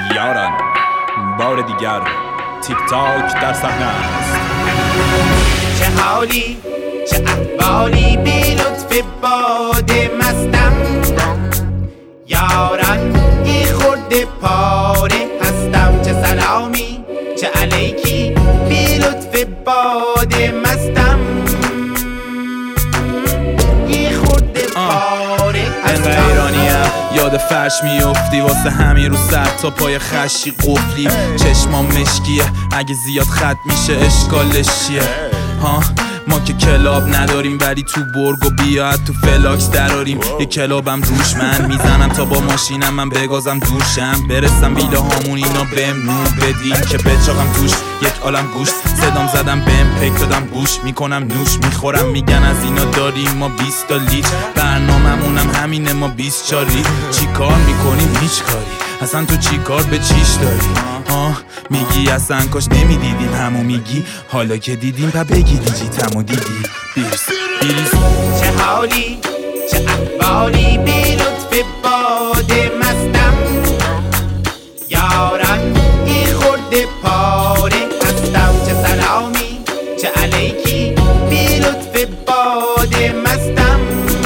یاران بار دیگر تیک تاک در صحنه است. چه حالی چه احوالی بی لطف باد مستم، یاران ای خورده پاره هستم. چه سلامی چه علیکی بی لطف باد مستم، ای خورده پاره هستم. ایرانیم یاد فرش میافتی واسه همین رو سر تا پای خشی قفلی. چشمام مشکیه اگه زیاد خط میشه اشکالش چیه؟ ها ما که کلاب نداریم ولی تو برگ و بیاد تو فلاکس دراریم. یه کلابم روش من میزنم تا با ماشینم من بگازم دورشم برسم ویله هامون اینا بهم نور بدین که بچاقم توش یک عالم گوش. صدام زدم بهم پیک دادم گوش میکنم نوش میخورم میگن از اینا داریم ما 20 تا لیچ. برناممونم همینه ما 24 لیچ. چی کار میکنیم هیچ کاری اصلا تو چی کار به چیش داری؟ ها میگی اصلا کاش نمیدیدیم همو میگی حالا که دیدیم پا بگی دیجیتمو دیدی. بیریز چه حالی چه احوالی بی لطف باد مستم، یاران ای خورده پاره هستم. چه سلامی چه علیکی بی لطف باد مستم،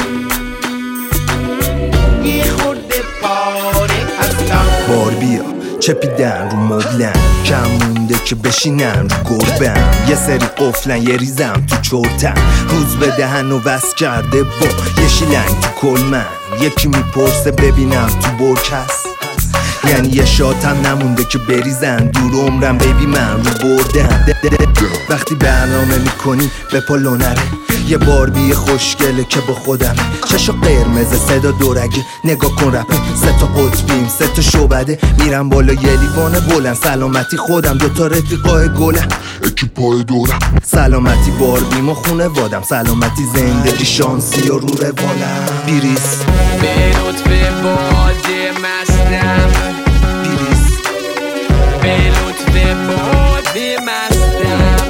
ای خورده پاره هستم. بار بیا چپیدن رو مبلن کم مونده که بشینن رو گربن. یه سری قفلن یه ریزم تو چرتن روز به دهن و وست کرده با یه شیلنگ تو کلمن. یکی میپرسه ببینم تو برک هست، یعنی یه شاتم نمونده که بریزن دور عمرم بیبی من رو بردن. وقتی برنامه میکنی به پا نره یه باربی خوشگله که با خودمه. چشا قرمز صدا دورگه نگاه کن رپه 3 تا قطبیم 3 تا شعبده میرم بالا یه لیوان بلند. سلامتی خودم 2 تا رفیقای گلم اکیپای دورم. سلامتی باربیم و خونه وادم، سلامتی زندگی شانسی و رو روالم. بیریس به لطف باد مستم، بیریس به لطف باد مستم،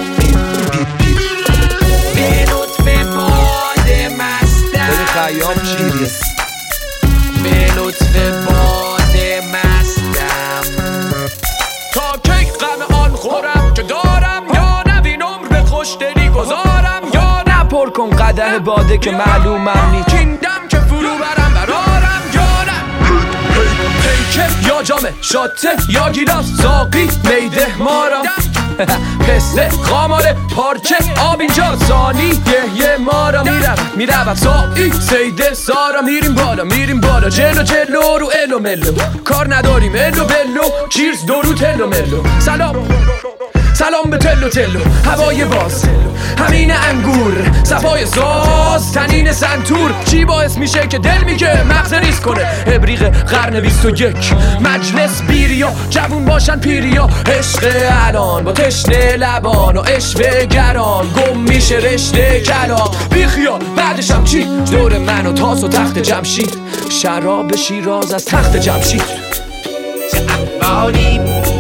به لطف باد مستم، خیام بیریس به لطف باد مستم. تا کی غم آن خورم که دارم، یا نبین عمر به خوشدلی گذارم، یا نپر کن قدح باده که معلومم نی کیندم که فرو برم برارم، یا نه پیکه یا جامه شاته یا گیلاس ساقی میده مارم. پسته خاماره پارچه آب اینجا ثانی یه مارا میرم سایی سیده سارا. میریم بالا جلو رو الو ملو کار نداریم الو بلو چیرز دورو تلو ملو. سلام به تلو هوای باز همین انگور صفای ساز تنین سنتور. چی باعث میشه که دل میگه مغز ریز کنه؟ ابریق قرن 21 مجلس بیریا جوون باشن پیریا. عشق الان با تشنه لبان و عشوه گران گم میشه رشته کلام. بیخیال بعدشم چی؟ دور من و تاس و تخت جمشید شراب شیراز از تخت جمشید. چه احوالی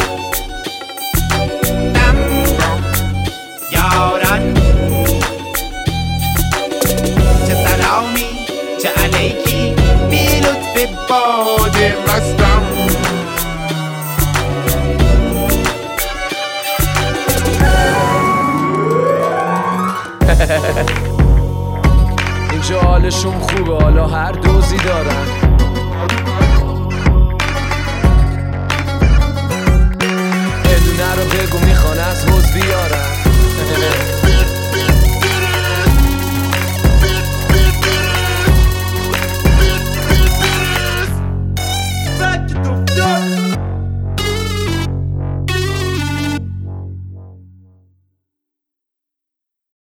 یاران، چه سلامی چه علیکی بی لطف باد مستم. اینجا حالشون خوبه حالا هر دوزی دارن.